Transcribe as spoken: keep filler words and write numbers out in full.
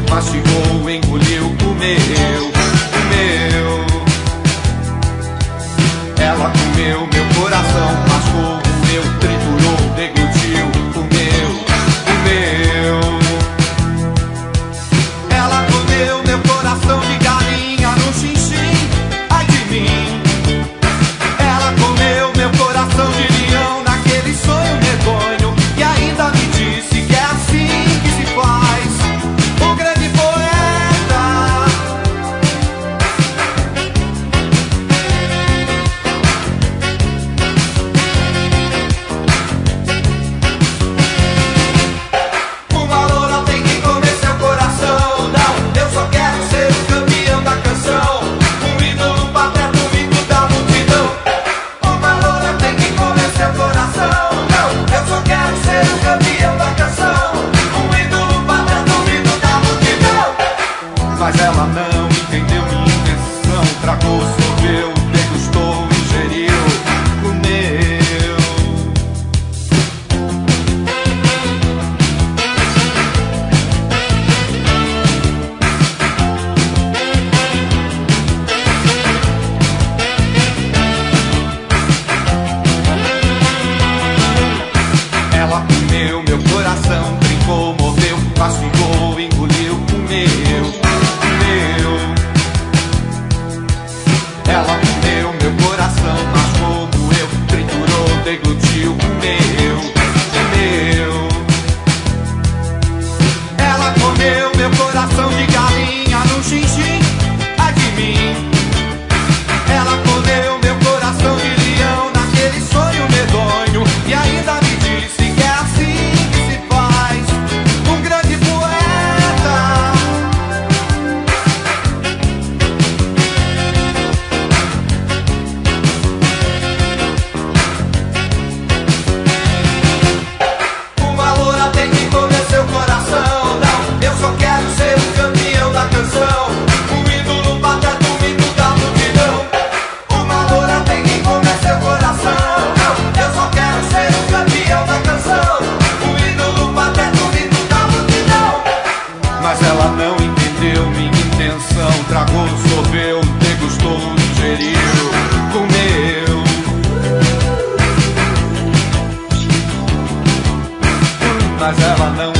mastigou, engoliu, comeu, comeu. Ela comeu meu coração, mascou, roeu, triturou, deglutiu, comeu, comeu. Ela comeu meu coração de galinha no xixim, ai de mim. Ela comeu meu coração de leão naquele sonho medonho e ainda me disse que é assim que se faz. O grande poeta. Uma loura tem que comer seu coração. Não, eu só quero ser o campeão da canção, um ídolo pateta, um mito da multidão. Uma loura tem que comer seu coração. Não, eu só quero ser o campeão da canção, um ídolo pateta, um mito da multidão. Mas ela não entendeu minha intenção. Tragou, sorveu, degustou, ingeriu, comeu. Ela comeu meu coração, brincou, mordeu, mastigou, engoliu, comeu, comeu. Ela comeu meu coração, mascou, doeu, triturou, deglutiu, comeu, comeu. Ela comeu meu coração de galinha no xixi, ai de mim. Ela comeu meu coração de leão naquele sonho medonho e ainda me disse que é assim que se faz. Um grande poeta. Uma loura tem que comer seu coração. Não, eu só quero ser o campeão da canção, um ídolo pateta, um mito da multidão. Uma loura tem que comer seu coração. Não, eu só quero ser o campeão da canção, um ídolo pateta, um mito da multidão. Mas ela não entendeu minha intenção. Tragou, sorveu, degustou, ingeriu, comeu. Mas ela não